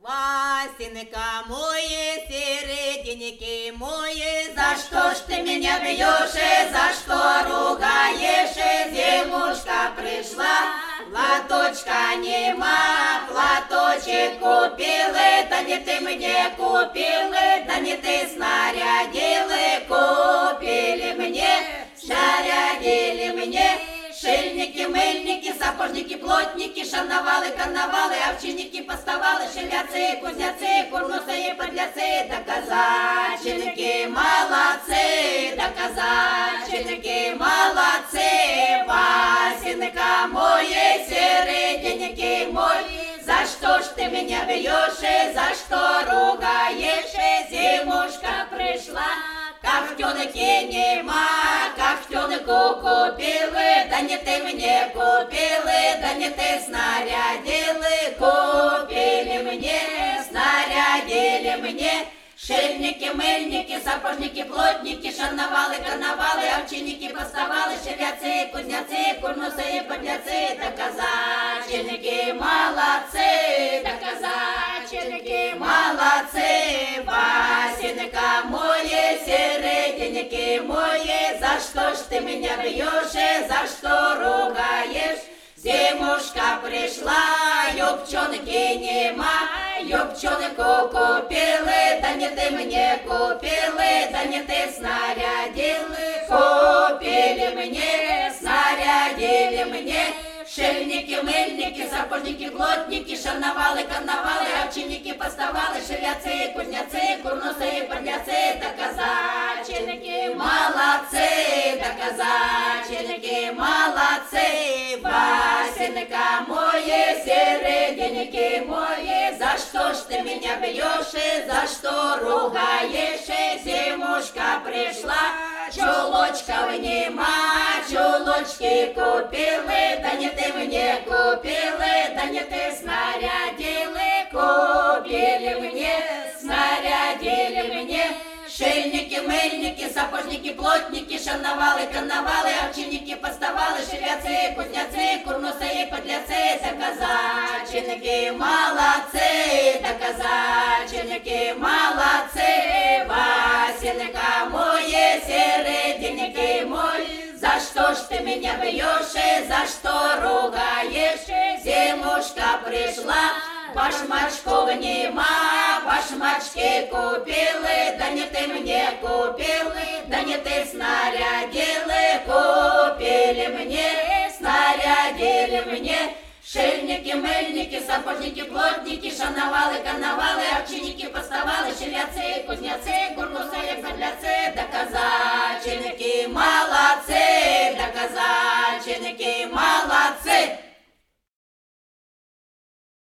Васенька мой, серединки мои, за что ж ты меня бьешь, за что ругаешь? Зимушка пришла, платочка нема, платочек купил, да не ты мне купил, да не ты снарядил, купили мне, снарядили мне. Шильники, мыльники, сапожники, плотники, шановалы, карнавалы, овчинники, поставалы, шевяцы, кузнецы, курнусы и подляцы, да казаченки молодцы, да казаченки молодцы, Васенька мой, серединки мой, за что ж ты меня бьешь, за что ругаешь, зимушка пришла, кафтёнки нема, кафтёнку купил, да не ты мне купил, да не ты снарядил, купили мне, снарядили мне. Шильники, мыльники, сапожники, плотники, шарновалы, карнавалы, овчинники, поставалы, шевяцы, кузнецы, курнусы и подляцы, да казаченки молодцы, да казаченки молодцы, Васенька мой, серединки мои, за что ж ты меня бьешь, за что ругаешь? Зимушка пришла, юбчонки нема, юбчонку купил, да не ты мне купил, да не ты снарядил, купили мне, снарядили мне. Шильники, мыльники, сапожники, плотники, шарновалы, карнавалы, овчинники, поставалы, шевяцы, кузнецы, курнусы и подляцы, да казаченки молодцы, да казаченки молодцы, Васенька мой, серединки мои, за что ж ты меня бьешь, за что ругаешь, зимушка пришла, чулочков нема, чулочки купил, да не ты мне купил, да не ты снарядил, купили мне, снарядили мне. Шильники, мыльники, сапожники, плотники, шарновалы, карнавалы, овчинники, поставалы, шевяцы, кузнецы, курнусы и подляцы, да казаченки молодцы, да казаченки молодцы, Васенька мой, серединки мой, за что ж ты меня бьешь, за что ругаешь? Зимушка пришла, башмачков нема, башмачки купил, да не ты мне купил, да не ты снарядил, купили мне, снарядили мне. Шильники, мыльники, сапожники, плотники, шарновалы, карнавалы, овчинники, поставалы, шевяцы, кузнецы,